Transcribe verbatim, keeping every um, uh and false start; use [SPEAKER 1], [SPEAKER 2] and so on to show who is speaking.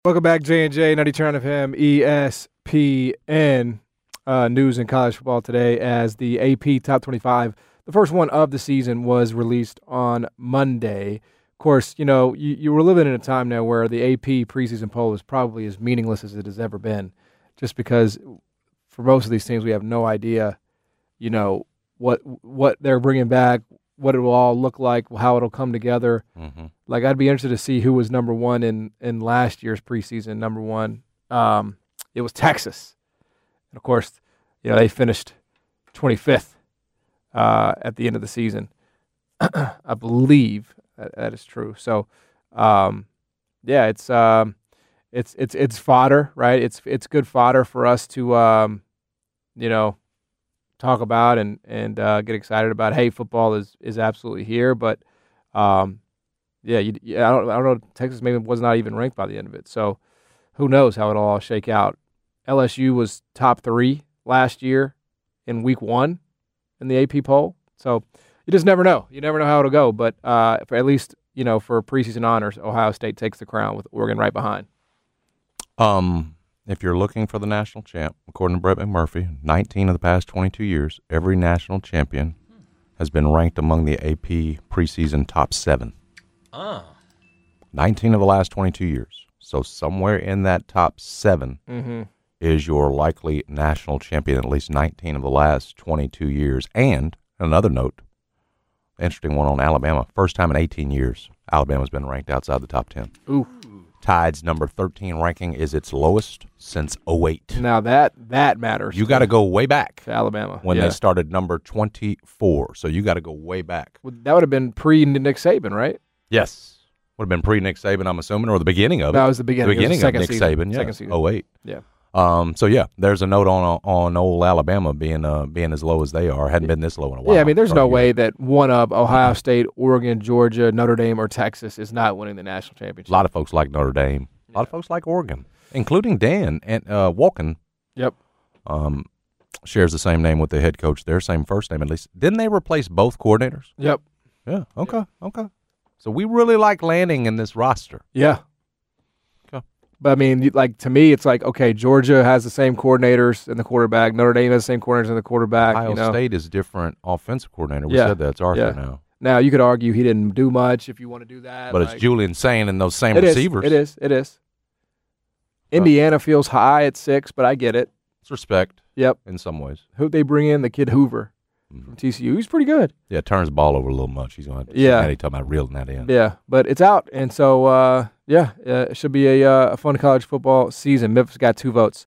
[SPEAKER 1] Welcome back, J and J, ninety Turn of Him, E S P N. Uh, news in college football today as the A P Top twenty-five, the first one of the season, was released on Monday. Of course, you know, you, you were living in a time now where the A P preseason poll is probably as meaningless as it has ever been, just because for most of these teams we have no idea, you know, what what they're bringing back, what it will all look like, how it'll come together.
[SPEAKER 2] Mm-hmm.
[SPEAKER 1] Like, I'd be interested to see who was number one in, in last year's preseason. Number one, um, it was Texas. And, of course, you know, they finished twenty-fifth uh, at the end of the season. I believe that, that is true. So, um, yeah, it's um, it's it's it's fodder, right? It's it's good fodder for us to, um, you know, talk about and and uh, get excited about. Hey, football is is absolutely here, but um, yeah, you, yeah, I don't I don't know. Texas maybe was not even ranked by the end of it, so who knows how it'll all shake out. L S U was top three last year in week one in the A P poll. So you just never know. You never know how it'll go. But uh, for at least, you know, for preseason honors, Ohio State takes the crown with Oregon right behind.
[SPEAKER 2] Um, if you're looking for the national champ, according to Brett McMurphy, nineteen of the past twenty-two years, every national champion has been ranked among the A P preseason top seven.
[SPEAKER 3] Oh.
[SPEAKER 2] nineteen of the last twenty-two years. So somewhere in that top seven
[SPEAKER 1] Mm-hmm.
[SPEAKER 2] is your likely national champion at least nineteen of the last twenty-two years. And another note, interesting one on Alabama. First time in eighteen years, Alabama's been ranked outside the top ten.
[SPEAKER 1] Ooh.
[SPEAKER 2] Tide's number thirteen ranking is its lowest since oh eight.
[SPEAKER 1] Now that that matters.
[SPEAKER 2] You got to go way back
[SPEAKER 1] to Alabama
[SPEAKER 2] when
[SPEAKER 1] yeah.
[SPEAKER 2] they started number twenty-four. So you got to go way back.
[SPEAKER 1] Well, that would have been pre-Nick Saban, right?
[SPEAKER 2] Yes. Would have been pre-Nick Saban, I'm assuming, or the beginning of it.
[SPEAKER 1] That was the beginning.
[SPEAKER 2] The beginning
[SPEAKER 1] the
[SPEAKER 2] of Nick
[SPEAKER 1] season.
[SPEAKER 2] Saban, yeah.
[SPEAKER 1] Second season.
[SPEAKER 2] oh eight.
[SPEAKER 1] Yeah.
[SPEAKER 2] Um, so, yeah, there's a note on on old Alabama being uh, being as low as they are. Hadn't been this low in a while.
[SPEAKER 1] Yeah, I mean, there's no
[SPEAKER 2] Probably.
[SPEAKER 1] way that one of Ohio State, Oregon, Georgia, Notre Dame, or Texas is not winning the national championship.
[SPEAKER 2] A lot of folks like Notre Dame. A lot of folks like Oregon, including Dan and uh, Walken.
[SPEAKER 1] Yep.
[SPEAKER 2] Um, shares the same name with the head coach there, same first name at least. Didn't they replace both coordinators?
[SPEAKER 1] Yep.
[SPEAKER 2] Yeah, okay, okay. So we really like landing in this roster.
[SPEAKER 1] Yeah.
[SPEAKER 2] Okay.
[SPEAKER 1] But, I mean, like, to me, it's like, okay, Georgia has the same coordinators in the quarterback. Notre Dame has the same coordinators in the quarterback.
[SPEAKER 2] Ohio
[SPEAKER 1] you know?
[SPEAKER 2] State is different offensive coordinator. We
[SPEAKER 1] Yeah.
[SPEAKER 2] said that. It's Arthur
[SPEAKER 1] Yeah.
[SPEAKER 2] now.
[SPEAKER 1] Now, you could argue he didn't do much if you want to do that.
[SPEAKER 2] But
[SPEAKER 1] like,
[SPEAKER 2] it's Julian Sain and those same
[SPEAKER 1] it is,
[SPEAKER 2] receivers.
[SPEAKER 1] It is. It is. Indiana feels high at six, but I get it.
[SPEAKER 2] It's respect.
[SPEAKER 1] Yep.
[SPEAKER 2] In some ways.
[SPEAKER 1] Who'd they bring in? The kid Hoover
[SPEAKER 2] Mm-hmm.
[SPEAKER 1] from T C U. He's pretty good.
[SPEAKER 2] Yeah, turns the ball over a little much. He's going to
[SPEAKER 1] Yeah.
[SPEAKER 2] He's talking about reeling that in.
[SPEAKER 1] Yeah, but it's out. And so, uh, yeah, uh, it should be a, uh, a fun college football season. Memphis got two votes.